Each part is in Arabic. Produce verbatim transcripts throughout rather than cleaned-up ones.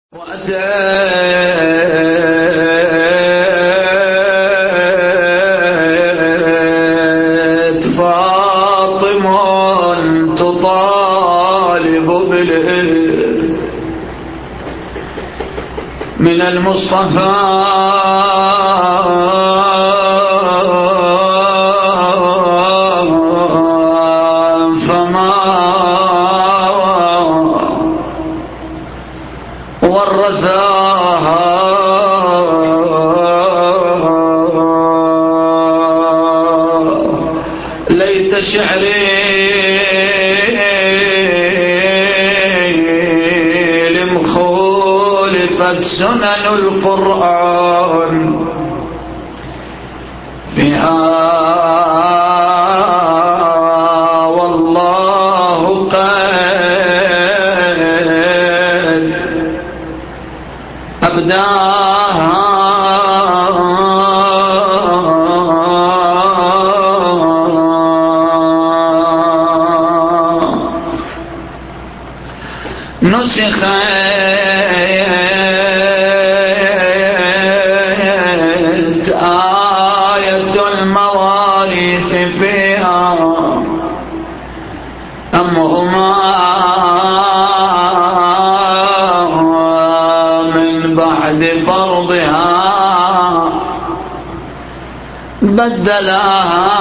وأتت فاطمة تطالب بالإرث من المصطفى فما ورثاها ليت شعري لمخولفت سنن القرآن فيها والله قد أبداها نسخت آية المواريث فيها أم هما من بعد فرضها بدلها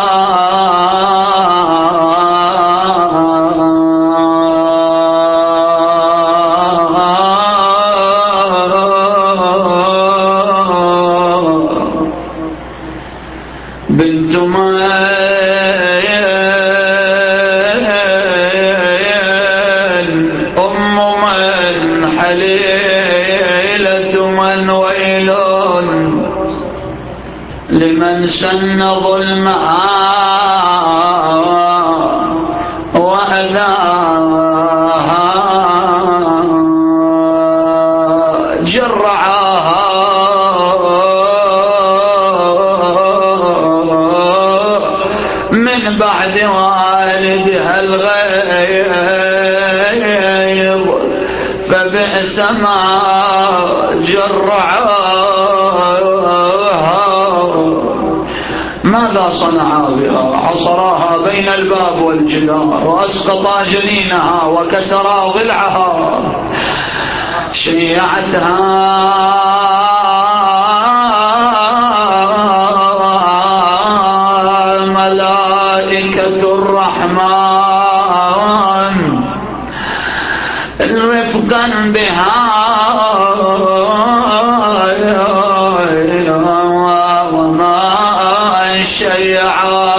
بنت من أم من حليلة من ويل لمن سن ظلمها وأذاها جرعاها من بعد والدها الغيظ فبئس ما جرعاها ماذا صنعا بها حصراها بين الباب والجدار وأسقطا جنينها وكسرا ضلعها شيعتها ملائكة الرحمن رفقا بها وما شيعا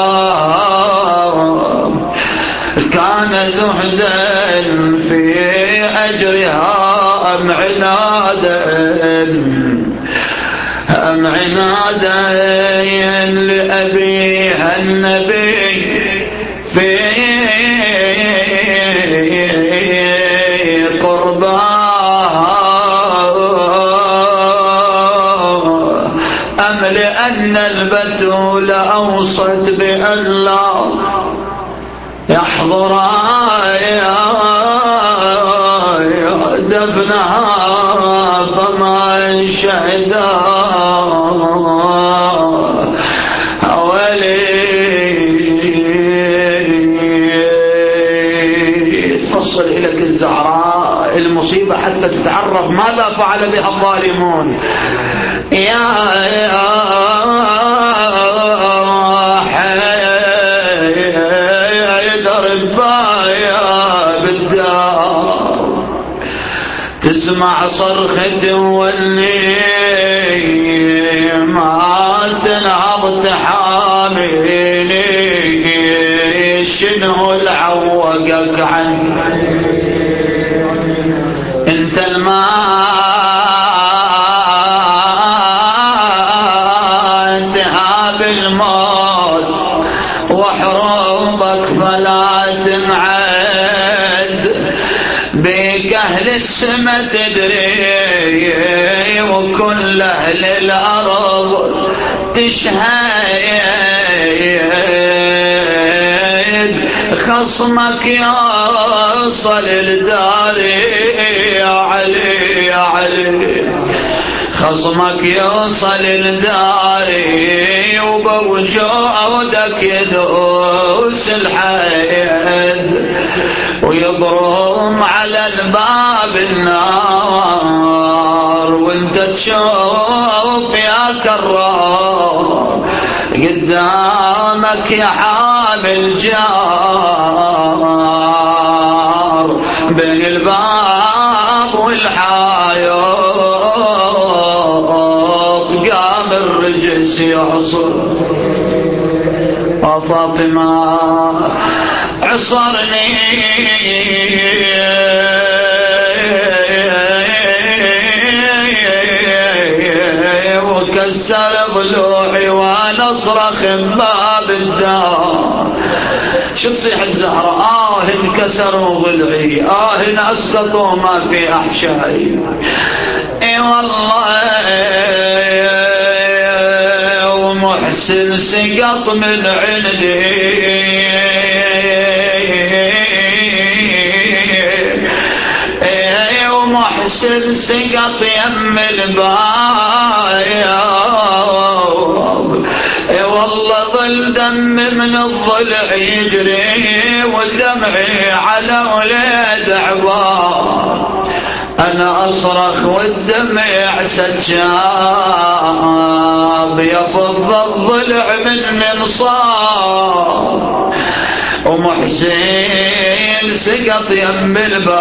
كان زهدا في أجرها أم عنادا أم عنادا لأبيها النبي في قرباها أم لأن البتول أوصت بأن لا يحضر دفنها فما شهدا تفصل إليك الزهراء المصيبة حتى تتعرف ماذا فعل بها الظالمون. يا حيدر البايا بالدار تسمع صرخة والني ما تنهض تحاميني شنو العوقك عني انت الماء تهاب الموت وحروبك فلا تنعد بك اهل السما تدري وكل اهل الارض تشهد خصمك يوصل لداري يا علي يا علي، خصمك يوصل لداري وبوجودك يدوس الحيد ويضرم على الباب النار، وانت تشوف يا كرار قدامك يا حامل جار بين الباب والحائط قام الرجس يعصر. وفاطمة عصرني وكسر ضلوعي وانا اصرخ بباب الدار. شو تصيح الزهرة؟ آه انكسروا ضلعي، آه اسقطوا ما في احشائي. اي والله ومحسن سقط من عندي، ومحسن سقط يم الباب. اي والله ظل دم من الضلع يجري ودمعي على ولاد عبار. انا اصرخ والدمع سجاب يفض الضلع من انصاب، ومحسن سقط يم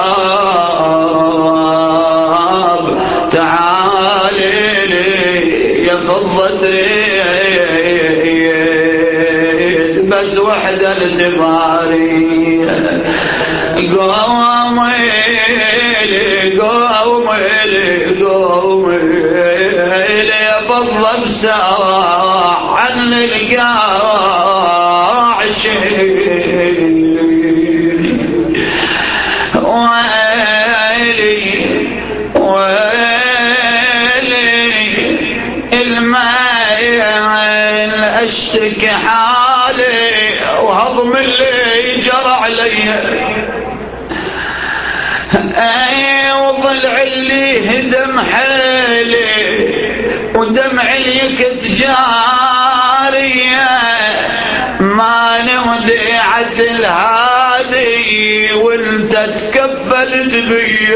الباب. تعالي لي يا فضة ريد بس وحدة التباري. قومي لي قومي لي قومي لي يا فضة بساح عن القاع ويلي ويلي المايل اشتكي حالي وهضم اللي جرى علي. اي وضلع اللي هدم حيلي ودمع اليكت جارية ما نودي عدل هادي وانت تكفلت بي،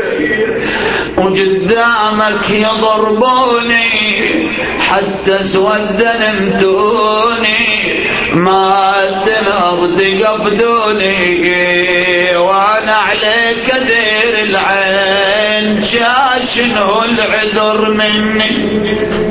وقدامك يضربوني حتى سودا نمتوني ما الارض قفدوني، وانا عليك دير العين شاشنه العذر مني.